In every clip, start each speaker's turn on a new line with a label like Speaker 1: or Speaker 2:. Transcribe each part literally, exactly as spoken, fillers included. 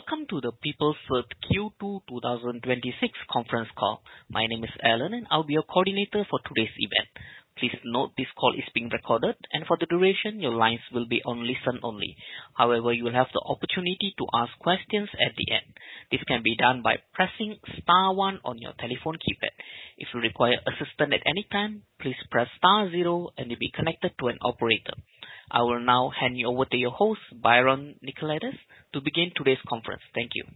Speaker 1: Welcome to the PeopleCert Q two twenty twenty-six conference call. My name is Alan, and I'll be your coordinator for today's event. Please note this call is being recorded, and for the duration, your lines will be on listen only. However, you will have the opportunity to ask questions at the end. This can be done by pressing star one on your telephone keypad. If you require assistance at any time, please press star zero and you'll be connected to an operator. I will now hand you over to your host, Byron Nicolaides, to begin today's conference. Thank you.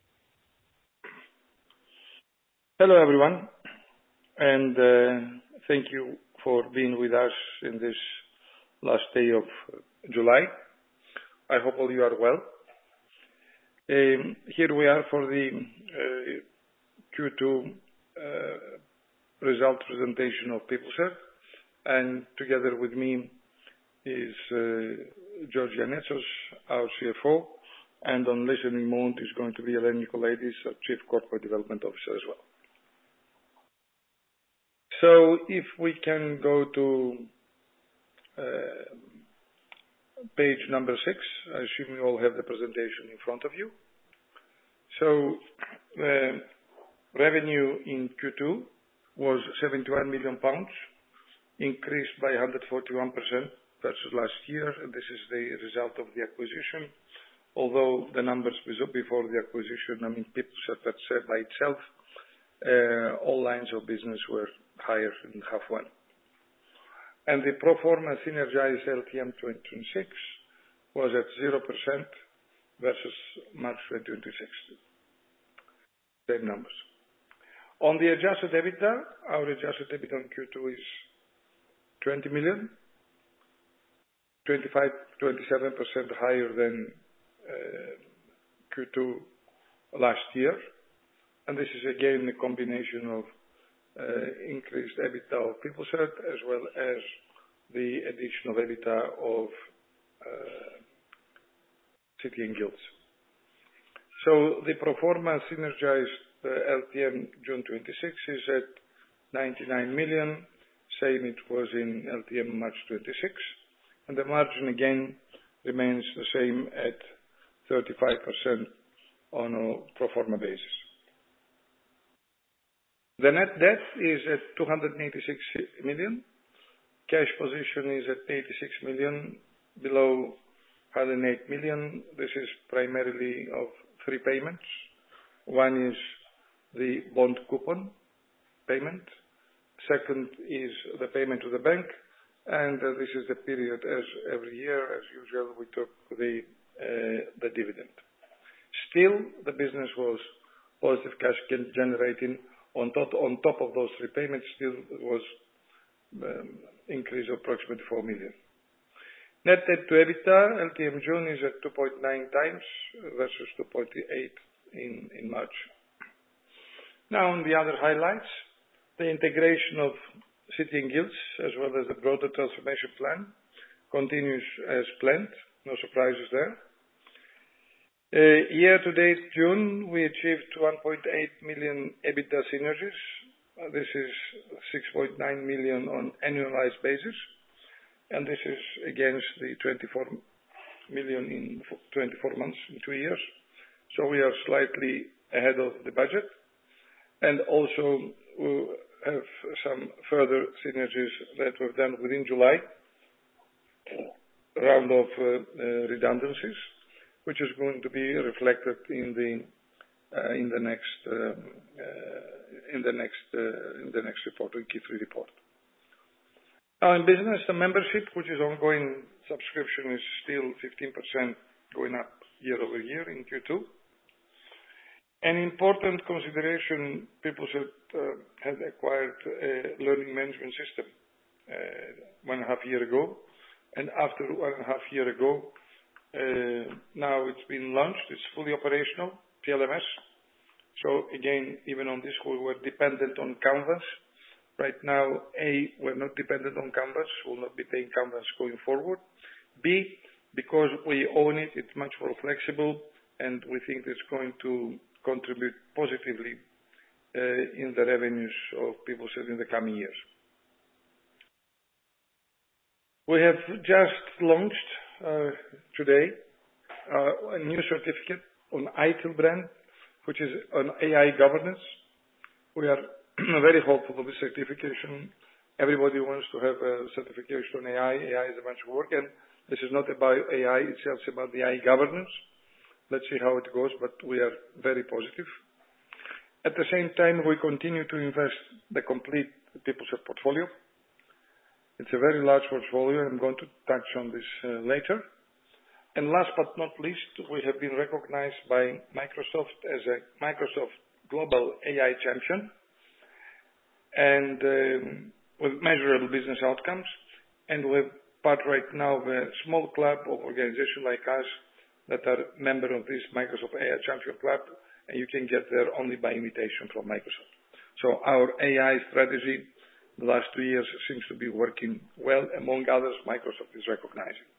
Speaker 2: Hello, everyone, and uh, thank you for being with us in this last day of July. I hope all you are well. Um, here we are for the uh, Q two uh, result presentation of PeopleCert, and together with me is uh, George Giannetsos, our C F O, and on listening mode is going to be Eleni Nicolaides, our Chief Corporate Development Officer as well. So if we can go to uh, page number six, I assume you all have the presentation in front of you. So uh, revenue in Q two was seventy-one million pounds, increased by one hundred forty-one percent versus last year, and this is the result of the acquisition. Although the numbers before the acquisition, I mean, PeopleCert by itself, uh, all lines of business were higher in half one. And the pro forma synergized L T M twenty twenty-six was at zero percent versus March twenty twenty-six. Same numbers. On the adjusted EBITDA, our adjusted EBITDA in Q two is twenty million, twenty-five, twenty-seven percent higher than uh, Q two last year. And this is again a combination of uh, increased EBITDA of PeopleCert as well as the addition of EBITDA of uh, City and Guilds. So the pro forma synergized uh, L T M June twenty-six is at ninety-nine million, same it was in L T M March twenty-six, and the margin again remains the same at thirty-five percent on a pro forma basis. The net debt is at two hundred eighty-six million. Cash position is at eighty-six million, below one hundred eight million. This is primarily of three payments. One is the bond coupon payment. Second is the payment to the bank. And uh, this is the period, as every year, as usual, we took the uh, the dividend. Still, the business was positive cash generating. On top, on top of those three payments, still was um, increase of approximately four million. Net debt to EBITDA, L T M June is at two point nine times versus two point eight in, in March. Now, on the other highlights, the integration of City and Guilds, as well as the broader transformation plan, continues as planned. No surprises there. Uh, year-to-date June, we achieved one point eight million EBITDA synergies. Uh, this is six point nine million on annualized basis, and this is against the twenty-four million in twenty-four months, in two years. So we are slightly ahead of the budget, and also we have some further synergies that were done within July, round of uh, uh, redundancies, which is going to be reflected in the uh, in the next um, uh, in the next uh, in the next report, in Q three report. Now, in business, the membership, which is ongoing subscription, is still fifteen percent going up year over year in Q two. An important consideration: PeopleCert uh, had acquired a learning management system uh, one and a half year ago, and after one and a half year ago. Uh, now it's been launched, it's fully operational, P L M S. So again, even on this, we were dependent on Canvas. Right now, A, we're not dependent on Canvas, we'll not be paying Canvas going forward. B, because we own it, it's much more flexible, and we think it's going to contribute positively uh, in the revenues of PeopleCert in the coming years. We have just launched uh, today uh, a new certificate on I T I L brand, which is on A I governance. We are very hopeful of this certification. Everybody wants to have a certification on A I. A I is a bunch of work, and this is not about A I itself, it's about the A I governance. Let's see how it goes, but we are very positive. At the same time, we continue to invest the complete PeopleServe portfolio. It's a very large portfolio. I'm going to touch on this uh, later. And last but not least, we have been recognized by Microsoft as a Microsoft Global A I Champion, and um, with measurable business outcomes. And we're part right now of a small club of organizations like us that are member of this Microsoft A I Champion Club, and you can get there only by invitation from Microsoft. So our A I strategy the last two years seems to be working well. Among others, Microsoft is recognizing.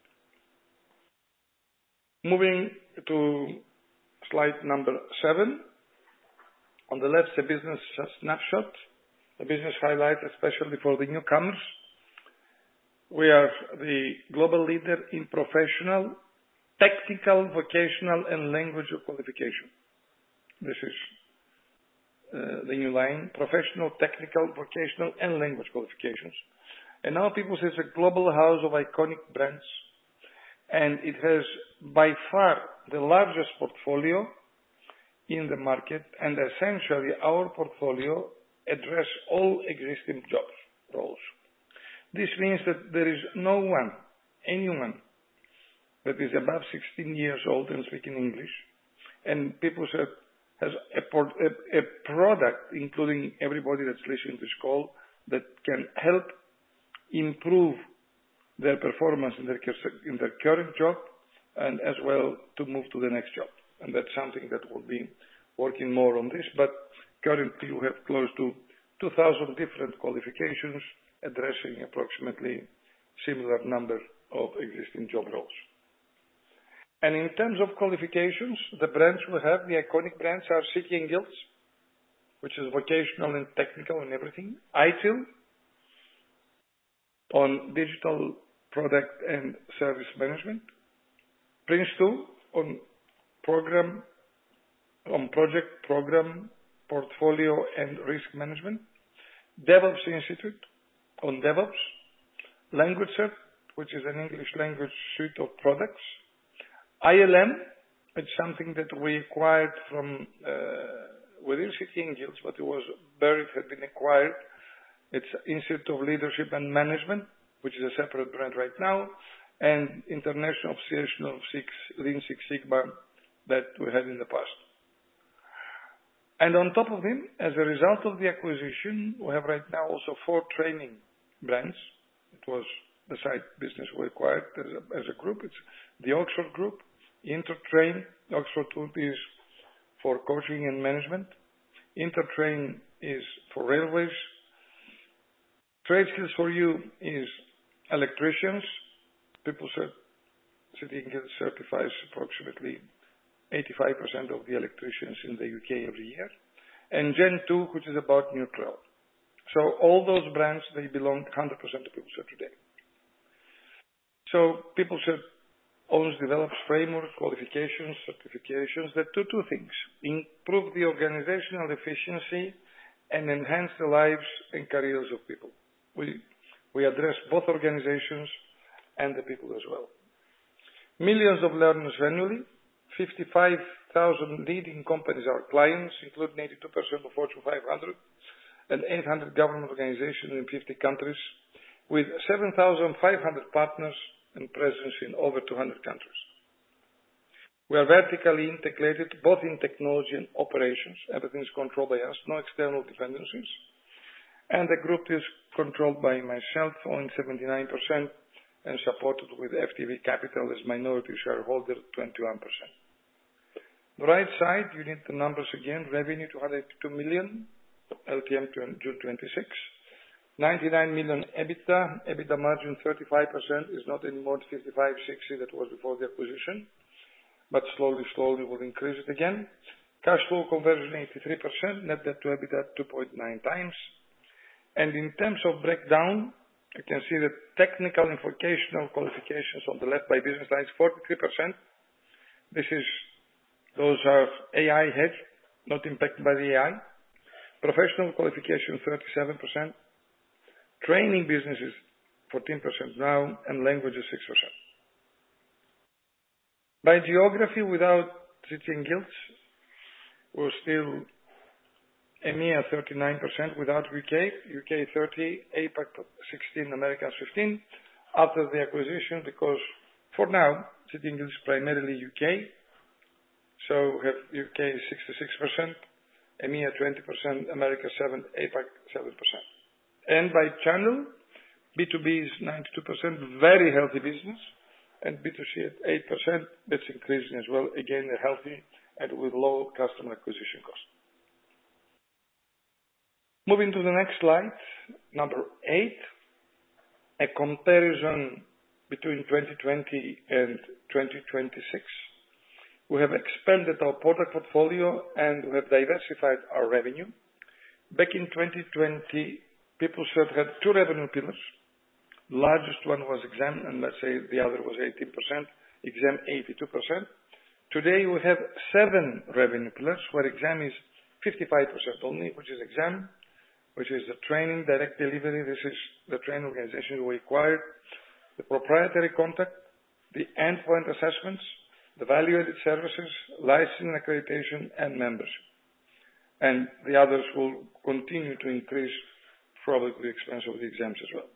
Speaker 2: Moving to slide number seven. On the left, a business snapshot, a business highlight, especially for the newcomers. We are the global leader in professional, technical, vocational, and language qualification. This is uh, the new line, professional, technical, vocational, and language qualifications. And now PeopleServe is a global house of iconic brands, and it has by far the largest portfolio in the market, and essentially our portfolio address all existing jobs, roles. This means that there is no one, anyone, that is above sixteen years old and speaking English, and PeopleServe has a, port, a, a product, including everybody that's listening to this call, that can help improve their performance in their, in their current job, and as well to move to the next job. And that's something that we'll be working more on this, but currently we have close to two thousand different qualifications addressing approximately similar number of existing job roles. And in terms of qualifications, the brands we have, the iconic brands are City and Guilds, which is vocational and technical and everything. I T I L on digital product and service management. Prince two on program, on project, program, portfolio and risk management. DevOps Institute on DevOps. LanguageCert, which is an English language suite of products. I L M, it's something that we acquired from uh, within City and Guilds, but it was buried, had been acquired. It's Institute of Leadership and Management, which is a separate brand right now, and International Association of Six, Lean Six Sigma that we had in the past. And on top of them, as a result of the acquisition, we have right now also four training brands. It was the side business we acquired as a, as a group. It's the Oxford Group, Intertrain. Oxford Group is for coaching and management. Intertrain is for railways. Trade Skills for You is electricians. PeopleServe City and Guilds certifies approximately eighty-five percent of the electricians in the U K every year. And Gen two, which is about neutral. So all those brands, they belong one hundred percent to PeopleServe today. So PeopleServe owns, develops frameworks, qualifications, certifications that do two things: improve the organizational efficiency and enhance the lives and careers of people. We, we address both organizations and the people as well. Millions of learners annually, fifty-five thousand leading companies are clients, including eighty-two percent of Fortune five hundred, and eight hundred government organizations in fifty countries, with seven thousand five hundred partners and presence in over two hundred countries. We are vertically integrated both in technology and operations. Everything is controlled by us, no external dependencies. And the group is controlled by myself, owning seventy-nine percent, and supported with F T V Capital as minority shareholder, twenty-one percent. The right side, you need the numbers again. Revenue, two hundred eighty-two million, L T M to June twenty-six. ninety-nine million EBITDA, EBITDA margin thirty-five percent, is not anymore fifty-five, sixty that was before the acquisition, but slowly, slowly we'll increase it again. Cash flow conversion eighty-three percent, net debt to EBITDA two point nine times. And in terms of breakdown, you can see that technical and vocational qualifications on the left by business lines, forty-three percent. This is Those are A I hedge, not impacted by the A I. Professional qualification, thirty-seven percent. Training businesses, fourteen percent now, and languages, six percent. By geography, without City and Guilds, we're still E M E A thirty-nine percent without U K, U K thirty, APAC sixteen, Americas fifteen. After the acquisition, because for now, City and Guilds is primarily U K, so we have U K sixty-six percent, E M E A twenty percent, America seven, APAC seven percent. And by channel, B two B is ninety-two percent, very healthy business, and B two C at eight percent, that's increasing as well, again, healthy and with low customer acquisition cost. Moving to the next slide, number eight, a comparison between twenty twenty and twenty twenty-six. We have expanded our product portfolio and we have diversified our revenue. Back in twenty twenty, PeopleCert had two revenue pillars. The largest one was exam, and let's say the other was eighteen percent, exam eighty-two percent. Today we have seven revenue pillars, where exam is fifty-five percent only, which is exam, which is the training, direct delivery. This is the training organization we acquired, the proprietary contact, the endpoint assessments, the value-added services, licensing, accreditation, and membership. And the others will continue to increase, probably the expense of the exams as well.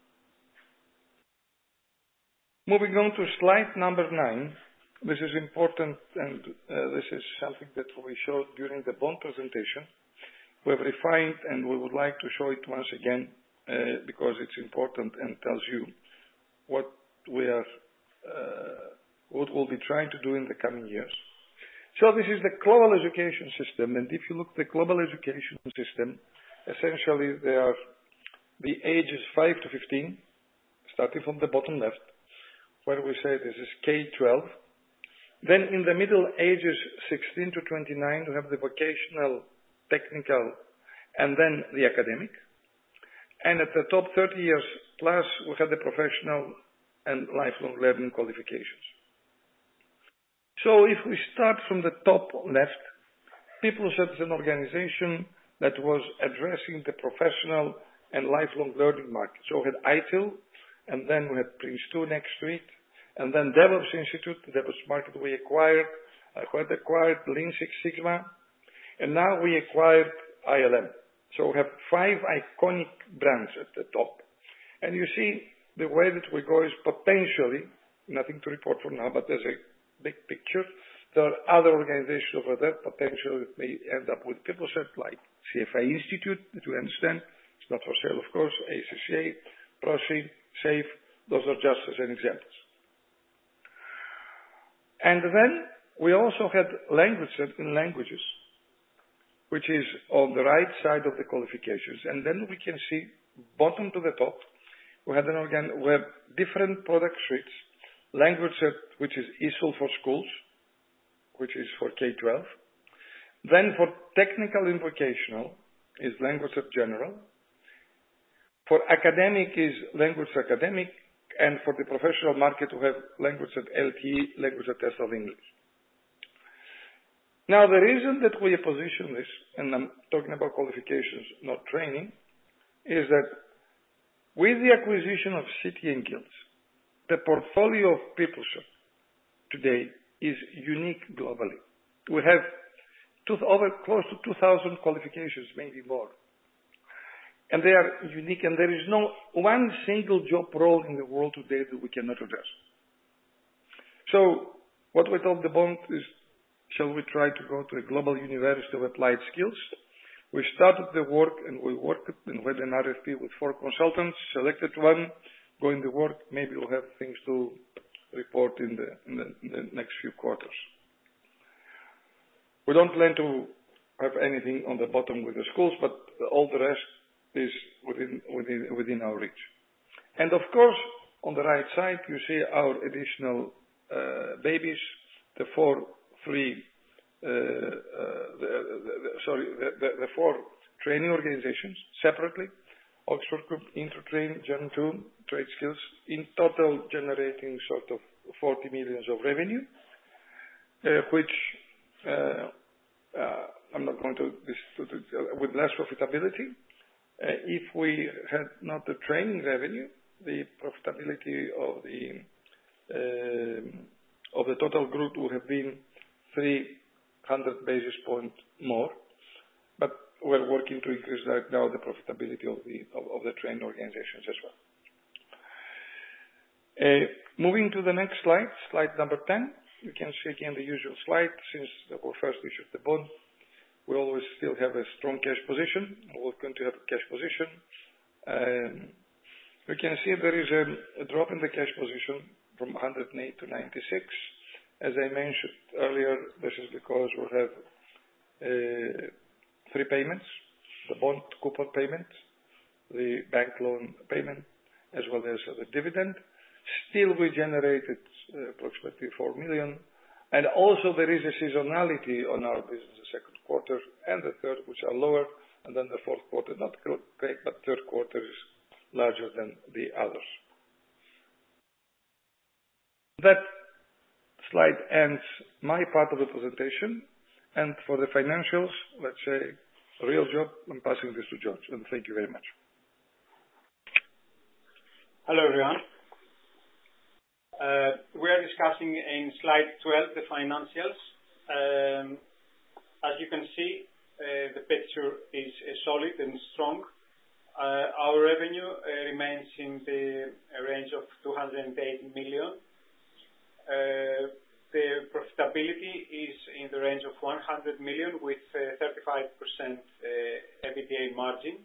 Speaker 2: Moving on to slide number nine. This is important, and uh, this is something that we showed during the bond presentation. We have refined, and we would like to show it once again uh, because it's important and tells you what we are, uh, what we'll be trying to do in the coming years. So this is the global education system, and if you look at the global education system, essentially there are the ages five to fifteen, starting from the bottom left, where we say this is K twelve. Then in the middle, ages sixteen to twenty-nine, we have the vocational, technical, and then the academic. And at the top, thirty years plus, we have the professional and lifelong learning qualifications. So if we start from the top left, PeopleCert is an organization that was addressing the professional and lifelong learning market. So we had I T I L, and then we had Prince two next to it, and then DevOps Institute, the DevOps market we acquired, I quite acquired Lean Six Sigma, and now we acquired I L M. So we have five iconic brands at the top. And you see the way that we go is potentially, nothing to report for now, but there's a big picture. There are other organizations over there, potentially that may end up with PeopleCert, like C F I Institute, that we understand. It's not for sale, of course, A C C A, ProSci, SAFE, those are just as an examples. And then we also had language in languages, which is on the right side of the qualifications. And then we can see, bottom to the top, we had an organ, we have different product suites. Language set, which is E S O L for schools, which is for K twelve. Then for technical and vocational is language set general. For academic is language academic, and for the professional market we have language set L T E, language set test of English. Now the reason that we position this, and I'm talking about qualifications, not training, is that with the acquisition of City and Guilds, the portfolio of PeopleCert today is unique globally. We have two, over close to two thousand qualifications, maybe more. And they are unique, and there is no one single job role in the world today that we cannot address. So what we told the bond is, shall we try to go to a global university of applied skills? We started the work, and we worked and we had an R F P with four consultants, selected one, going to work. Maybe we'll have things to report in the, in the, in the next few quarters. We don't plan to have anything on the bottom with the schools, but all the rest is within, within, within our reach. And of course, on the right side, you see our additional uh, babies, the four, three, uh, uh, the, the, the, sorry, the, the, the four training organizations separately, Oxford Group, Intertrain, Gen two, Trade Skills, in total generating sort of forty millions of revenue, uh, which uh, uh, I'm not going to this to, to, uh, with less profitability. Uh, if we had not the training revenue, the profitability of the uh, of the total group would have been three hundred basis points more. But we're working to increase right now the profitability of the of, of the training organizations as well. Uh, moving to the next slide, slide number ten. You can see again the usual slide. Since we first issued the bond, we always still have a strong cash position. We're going to have a cash position. Um, you can see there is a, a drop in the cash position from one hundred eight to ninety-six. As I mentioned earlier, this is because we have uh, three payments: the bond coupon payment, the bank loan payment, as well as the dividend. Still, we generated uh, approximately four million. And also there is a seasonality on our business, the second quarter and the third, which are lower, and then the fourth quarter, not great, but third quarter is larger than the others. That slide ends my part of the presentation. And for the financials, let's say, a real job, I'm passing this to George, and thank you very much.
Speaker 3: Hello, everyone. Uh, we are discussing in slide twelve the financials. Um, as you can see, uh, the picture is uh, solid and strong. Uh, our revenue uh, remains in the range of two hundred eighty million. Uh, the profitability is in the range of one hundred million with uh, thirty-five percent uh, EBITDA margin.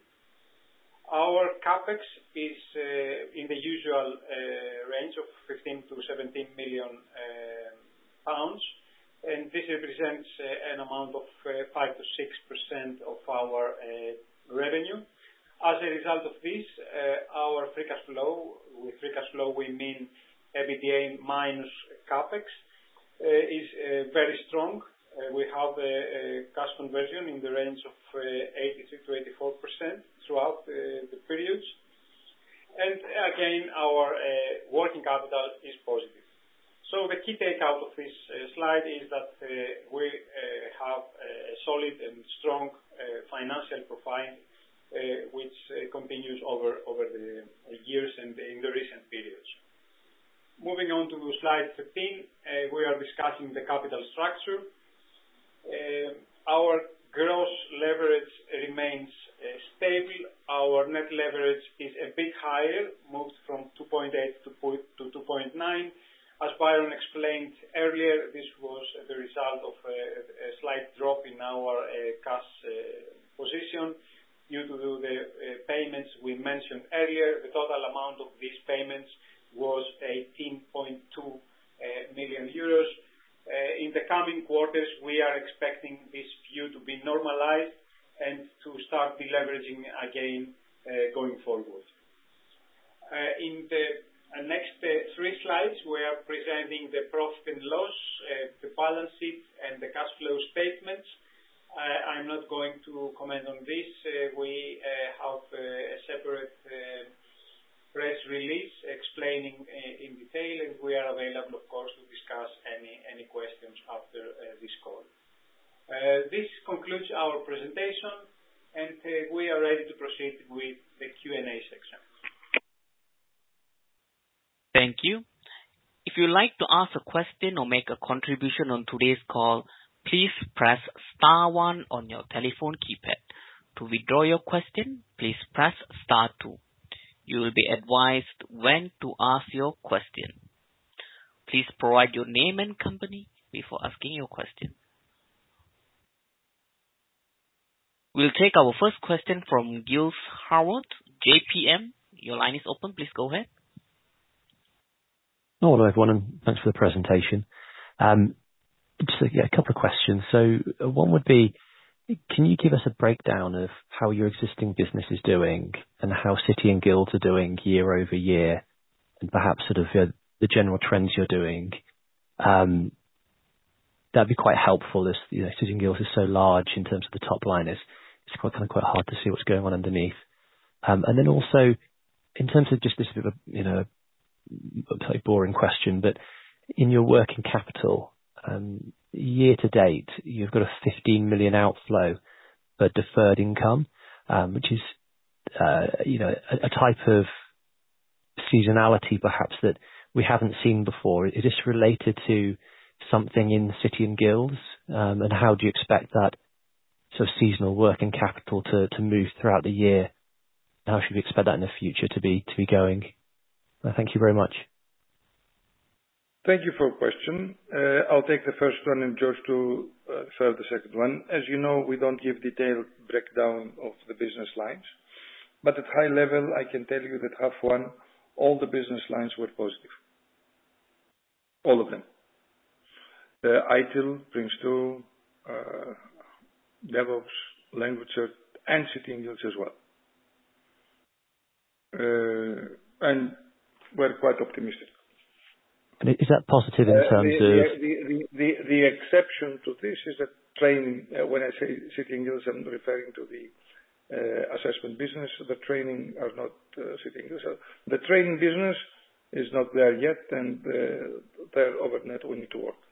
Speaker 3: Our capex is uh, in the usual uh, range of fifteen to seventeen million uh, pounds, and this represents uh, an amount of uh, five to six percent of our uh, revenue. As a result of this, uh, our free cash flow, with free cash flow we mean EBITDA minus capex, uh, is uh, very strong. Uh, we have a, a cash conversion in the range of uh, eighty-three to eighty-four percent throughout uh, the periods. And again, our uh, working capital is positive. So the key takeout of this uh, slide is that uh, we uh, have a solid and strong uh, financial profile uh, which uh, continues over, over the years and in the recent periods. Moving on to slide thirteen, uh, we are discussing the capital structure. Uh, our gross leverage remains uh, stable. Our net leverage is a bit higher, moved from two point eight to two point nine. As Byron explained earlier, this was the result of a, a slight drop in our uh, cash uh, position due to the uh, payments we mentioned earlier. The total amount of these payments was eighteen point two uh, million euros. Uh, in the coming quarters, we are expecting this view to be normalized and to start deleveraging again uh, going forward. Uh, in the uh, next uh, three slides, we are presenting the profit and loss, uh, the balance sheet, and the cash flow statements. Uh, I'm not going to comment on this. Uh, we uh, have uh, a separate uh, press release explaining uh, in detail, and we are available, of course, to discuss any, any questions after uh, this call. Uh, this concludes our presentation, and uh, we are ready to proceed with the Q and A section.
Speaker 1: Thank you. If you'd like to ask a question or make a contribution on today's call, please press star one on your telephone keypad. To withdraw your question, please press star two. You will be advised when to ask your question. Please provide your name and company before asking your question. We'll take our first question from Giles Howard, J P M. Your line is open. Please go ahead.
Speaker 4: Oh, hello, everyone, and thanks for the presentation. Um, just a, yeah, a couple of questions. So one would be, can you give us a breakdown of how your existing business is doing and how City and Guilds are doing year over year, and perhaps sort of uh, the general trends you're doing? Um, that'd be quite helpful. As you know, City and Guilds is so large in terms of the top line, it's, it's quite kind of quite hard to see what's going on underneath. Um, and then also, in terms of just this bit of a, you know, a boring question, but in your working capital, um, year to date, you've got a fifteen million outflow for deferred income, um, which is, uh, you know, a, a type of seasonality perhaps that we haven't seen before. Is this related to something in City and Guilds? Um, and how do you expect that sort of seasonal working capital to, to move throughout the year? How should we expect that in the future to be to be going? Uh, thank you very much.
Speaker 2: Thank you for your question. Uh, I'll take the first one and George to uh, refer the second one. As you know, we don't give detailed breakdown of the business lines, but at high level, I can tell you that half one, all the business lines were positive. All of them. Uh, I T I L, Prince two, uh, DevOps, Language Cert, and City and Guilds as well. Uh, and we're quite optimistic.
Speaker 4: And is that positive in
Speaker 2: Uh,
Speaker 4: terms
Speaker 2: the,
Speaker 4: of...
Speaker 2: The, the, the, the exception to this is that training, uh, when I say City and Guilds, I'm referring to the uh, assessment business. The training are not uh, City and Guilds. The training business is not there yet, and uh, their overnet we need to work.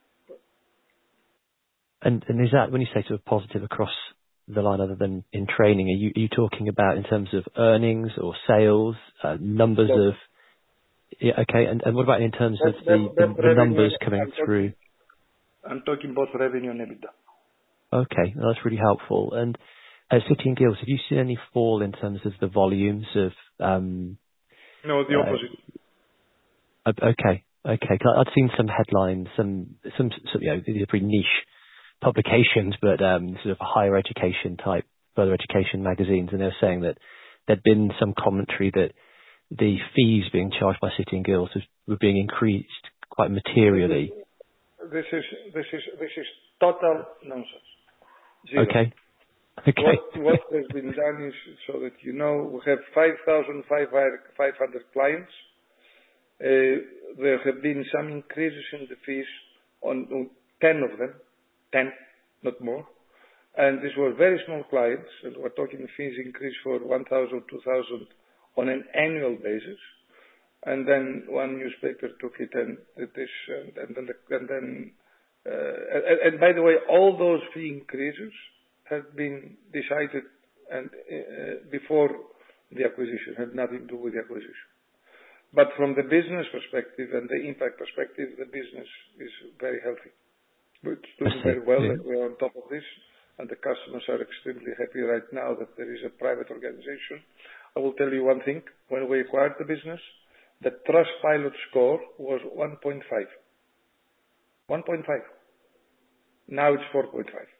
Speaker 4: And, and is that, when you say sort of positive across the line other than in training, are you, are you talking about in terms of earnings or sales, uh, numbers
Speaker 2: Both.
Speaker 4: of... Yeah, okay, and, and what about in terms of
Speaker 2: Both-
Speaker 4: the,
Speaker 2: both-
Speaker 4: the,
Speaker 2: both
Speaker 4: the
Speaker 2: revenue
Speaker 4: numbers
Speaker 2: and-
Speaker 4: coming
Speaker 2: I'm talking-
Speaker 4: through?
Speaker 2: I'm talking both revenue and EBITDA.
Speaker 4: Okay, well, that's really helpful. And at City and Guilds, have you seen any fall in terms of the volumes of... Um,
Speaker 2: No, the
Speaker 4: uh,
Speaker 2: opposite.
Speaker 4: uh, okay, okay. 'Cause I'd seen some headlines, some, some, some you know, these are pretty niche publications, but um, sort of higher education type, further education magazines, and they were saying that there'd been some commentary that the fees being charged by City and Guilds was, were being increased quite materially.
Speaker 2: This is this is this is total nonsense. Zero.
Speaker 4: Okay. Okay.
Speaker 2: What, what has been done is, so that you know, we have five thousand five hundred clients. Uh, there have been some increases in the fees on, on ten of them, ten, not more. And these were very small clients, and we're talking fees increase for one thousand, two thousand on an annual basis. And then one newspaper took it and did this, and, and then, the, and then uh, and, and by the way, all those fee increases had been decided and uh, before the acquisition, had nothing to do with the acquisition. But from the business perspective and the impact perspective, the business is very healthy. It's doing very well,
Speaker 4: Yeah.
Speaker 2: and we're on top of this, and the customers are extremely happy right now that there is a private organization. I will tell you one thing. When we acquired the business, the Trustpilot score was one point five. one point five. Now it's four point five.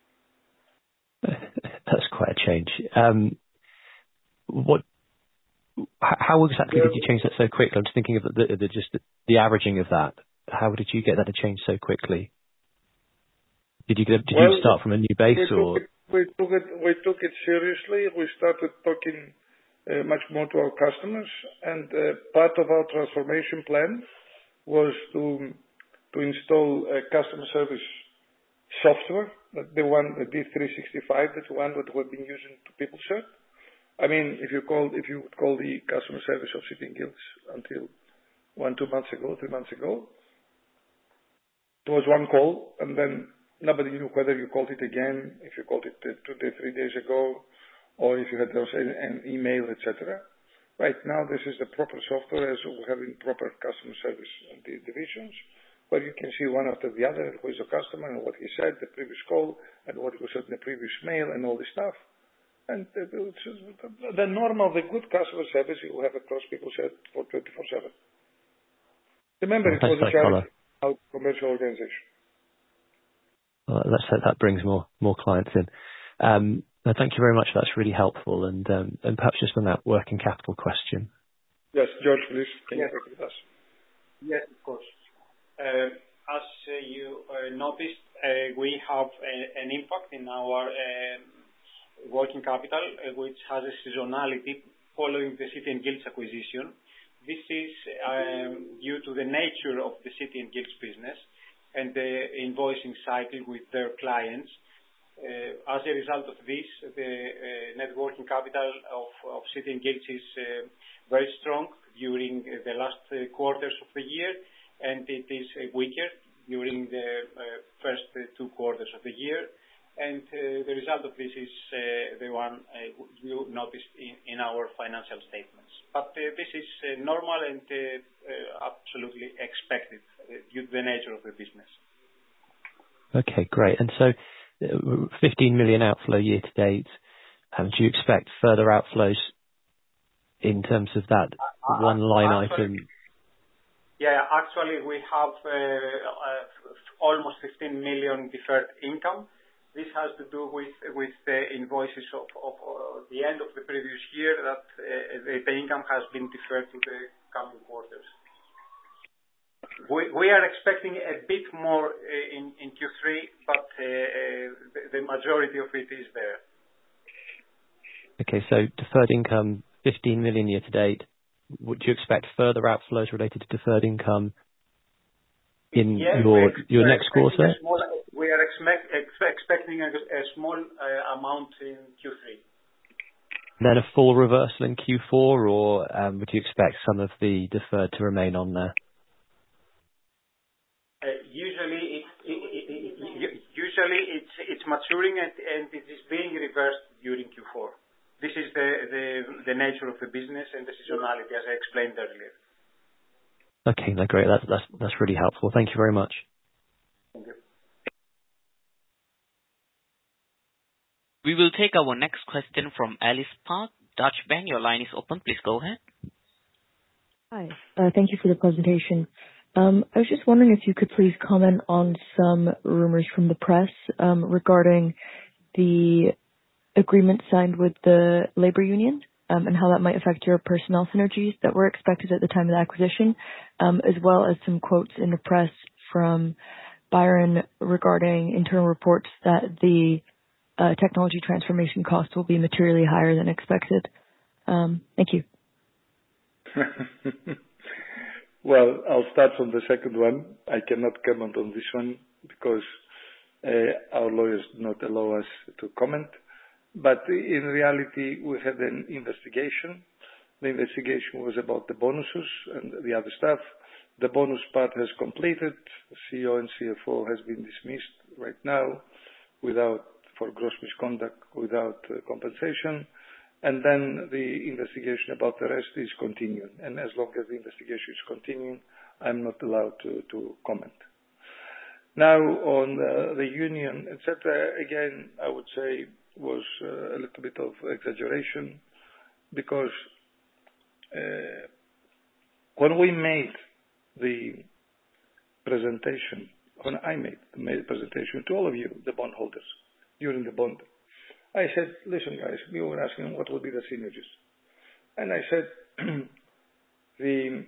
Speaker 4: That's quite a change. Um, what? h- How exactly did you change that so quickly? I'm just thinking of the, the just the, the averaging of that. How did you get that to change so quickly? Did you get, did
Speaker 2: Well,
Speaker 4: you start from a new base
Speaker 2: we
Speaker 4: or?
Speaker 2: took it, we took it, we took it seriously. We started talking uh, much more to our customers, and uh, part of our transformation plan was to to install a customer service software, that the one, the D three sixty-five, that's one that we've been using to PeopleCert. I mean, if you call, if you would call the customer service of City and Guilds until one, two months ago, three months ago, it was one call, and then nobody knew whether you called it again, if you called it uh, two days, three days ago, or if you had also an, an email, et cetera. Right now, this is the proper software, as we have in proper customer service divisions, where you can see one after the other who is a customer and what he said, the previous call, and what he said in the previous mail, and all this stuff. And uh, it's, uh, the normal, the good customer service you have across PeopleCert for twenty-four seven. Remember, it was a charity, now commercial organization.
Speaker 4: Well, let's hope that brings more more clients in. Um, no, thank you very much. That's really helpful. And um, and perhaps just on that working capital question.
Speaker 2: Yes, George, please. Can
Speaker 3: Yes.
Speaker 2: you work with us?
Speaker 3: Yes, of course. Uh, As uh, you uh, noticed, uh, we have a- an impact in our um, working capital, uh, which has a seasonality following the City and Guilds acquisition. This is um, due to the nature of the City and Guilds business and the invoicing cycle with their clients. Uh, As a result of this, the uh, net working capital of of City and Guilds is uh, very strong during the last uh, quarters of the year, and it is uh, weaker during the first two quarters of the year. And the result of this is the one you noticed in our financial statements. But this is normal and absolutely expected due to the nature of the business.
Speaker 4: Okay, great. And so fifteen million outflow year to date. Um, do you expect further outflows in terms of that one line item?
Speaker 3: Yeah, actually, we have almost fifteen million deferred income. This has to do with with the invoices of, of uh, the end of the previous year that uh, the, the income has been deferred to the coming quarters. We, we are expecting a bit more uh, in, in Q three, but uh, uh, the, the majority of it is there.
Speaker 4: Okay, so deferred income, fifteen million year to date. Would you expect further outflows related to deferred income in
Speaker 3: yes,
Speaker 4: your your next quarter?
Speaker 3: Small, we are expect, expecting a, a small uh, amount in Q three.
Speaker 4: Then a full reversal in Q four, or um, would you expect some of the deferred to remain on there?
Speaker 3: Uh, usually, it, it, it, it, usually it's it's maturing and, and it is being reversed during Q four. This is the, the the nature of the business and the seasonality, as I explained earlier.
Speaker 4: Okay, no, great. That's that's that's really helpful. Thank you very much.
Speaker 3: Thank you.
Speaker 1: We will take our next question from Alice Park, Deutsche Bank. Your line is open. Please go ahead.
Speaker 5: Hi. Uh, thank you for the presentation. Um, I was just wondering if you could please comment on some rumors from the press um, regarding the agreement signed with the labor union um, and how that might affect your personnel synergies that were expected at the time of the acquisition, um, as well as some quotes in the press from Byron regarding internal reports that the uh, technology transformation costs will be materially higher than expected. Um, thank you.
Speaker 2: Well, I'll start from the second one. I cannot comment on this one because uh, our lawyers do not allow us to comment. But in reality, we had an investigation. The investigation was about the bonuses and the other stuff. The bonus part has completed. The C E O and C F O has been dismissed right now without, for gross misconduct, without uh, compensation. And then the investigation about the rest is continuing. And as long as the investigation is continuing, I'm not allowed to, to comment. Now, on uh, the union, et cetera, again, I would say was uh, a little bit of exaggeration because uh, when we made the presentation, when I made the presentation to all of you, the bondholders, during the bond, I said, listen guys, you were asking what would be the synergies. And I said, the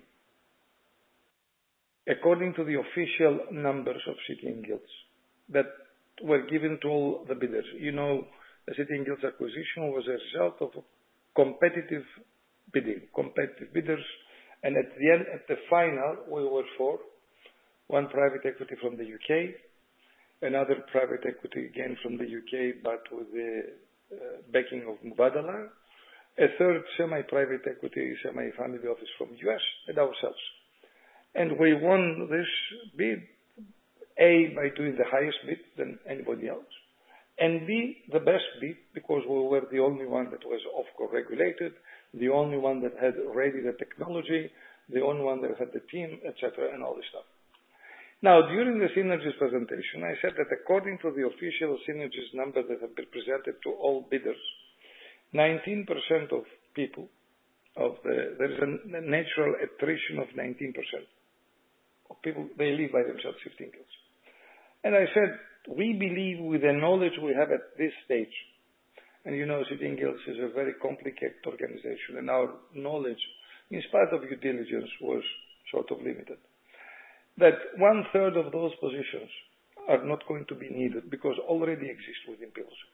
Speaker 2: according to the official numbers of City and Guilds that were given to all the bidders, you know, the City and Guilds acquisition was a result of competitive bidding, competitive bidders. And at the end, at the final, we were four. One private equity from the U K, another private equity again from the U K, but with the uh, backing of Mubadala, a third semi-private equity, semi-family office from the U S, and ourselves. And we won this bid, A, by doing the highest bid than anybody else, and B, the best bid, because we were the only one that was OFCO regulated, the only one that had ready the technology, the only one that had the team, et cetera, and all this stuff. Now, during the synergies presentation, I said that according to the official synergies number that have been presented to all bidders, nineteen percent of people, of the, there is a natural attrition of nineteen percent of people, they live by themselves, fifteen kills. And I said, we believe with the knowledge we have at this stage, and you know City and Guilds is a very complicated organization, and our knowledge, in spite of due diligence, was sort of limited, that one third of those positions are not going to be needed because already exist within P L C.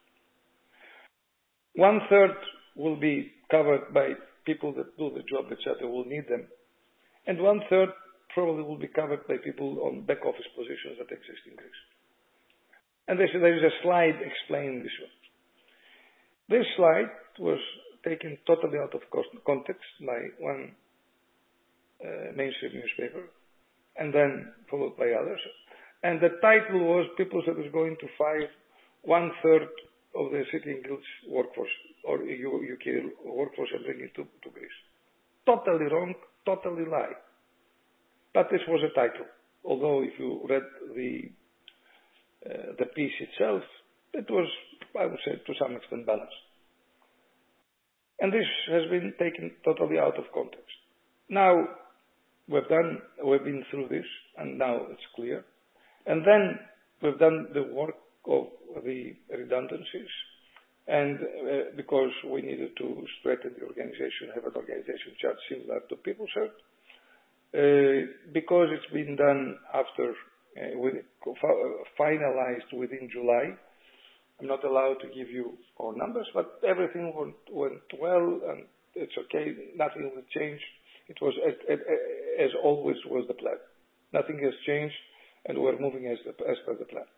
Speaker 2: One third will be covered by people that do the job, et cetera, will need them. And one third probably will be covered by people on back office positions that exist in Greece. And there is a slide explaining this one. This slide was taken totally out of context by one uh, mainstream newspaper, and then followed by others. And the title was People That is going to fire one third of the City and Guilds workforce or U K workforce and bring it to, to Greece. Totally wrong, totally lie. But this was a title. Although if you read the uh, the piece itself, it was, I would say, to some extent balanced. And this has been taken totally out of context. Now we've done, we've been through this, and now it's clear. And then we've done the work of the redundancies, and uh, because we needed to strengthen the organization, have an organization chart similar to PeopleCert, uh, because it's been done after, uh, with, finalized within July. I'm not allowed to give you all numbers, but everything went, went well, and it's okay. Nothing will change. It was, as, as always, was the plan. Nothing has changed, and we're moving as, the, as per the plan.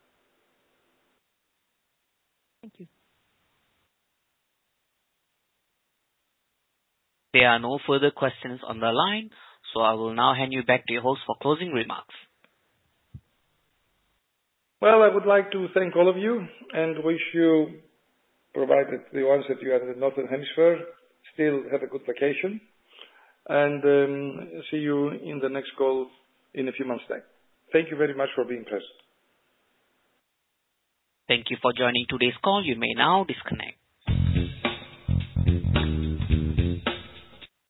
Speaker 5: Thank you.
Speaker 1: There are no further questions on the line, so I will now hand you back to your host for closing remarks.
Speaker 2: Well, I would like to thank all of you and wish you, provided the ones that you are in the Northern Hemisphere, still have a good vacation, and um, see you in the next call in a few months' time. Thank you very much for being present.
Speaker 1: Thank you for joining today's call. You may now disconnect.